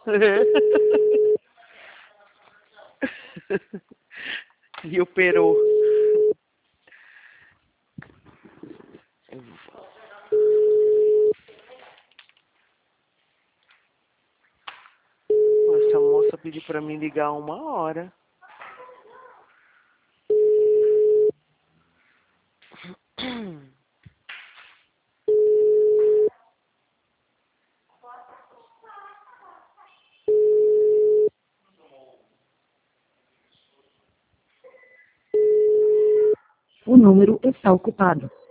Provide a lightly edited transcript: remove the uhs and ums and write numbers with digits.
E o peru. Essa moça pediu pra mim ligar 1 hora. O número está ocupado.